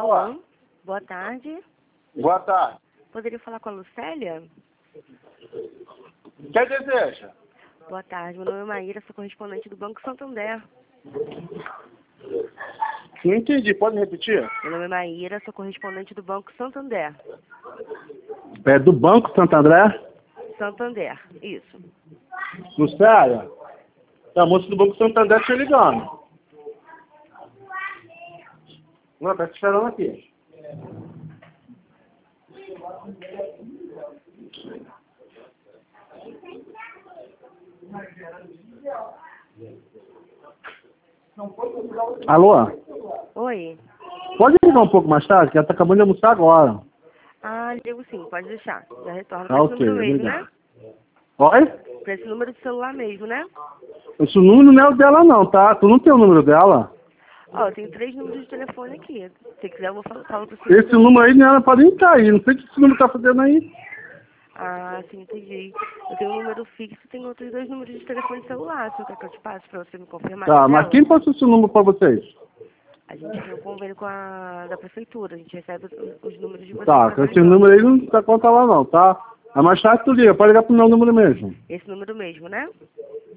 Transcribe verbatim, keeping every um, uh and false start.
Alô? Boa tarde. Boa tarde. Poderia falar com a Lucélia? Quem deseja? Boa tarde, meu nome é Maíra, sou correspondente do Banco Santander. Não entendi, pode repetir? Meu nome é Maíra, sou correspondente do Banco Santander. É do Banco Santander? Santander, isso. Lucélia? É a moça do Banco Santander te ligando. Não, tá te esperando aqui. Alô? Oi. Pode ligar um pouco mais tarde, que ela tá acabando de almoçar agora. Ah, ligo sim, pode deixar. Já retorno Ah, para esse ok, número mesmo, obrigado. né? Oi? Para esse número de celular mesmo, né? Esse número não é o dela não, tá? Tu não tem o número dela? Ó, eu tenho três números de telefone aqui. Se quiser, eu vou falar, falo para você. Esse número aí, ela pode nem cair. Não sei o que esse número tá fazendo aí. Ah, sim, entendi. Eu tenho um número fixo e tenho outros dois números de telefone celular. Se você quer que eu te passe para você me confirmar que é Tá, mas dela? quem passou esse número pra vocês? A gente tem um convênio com a da prefeitura. A gente recebe os, os números de vocês Tá, para esse número bancos. aí não tá conta lá não, tá? Mas mais tarde tu liga, pode ligar pro meu número mesmo. Esse número mesmo, né?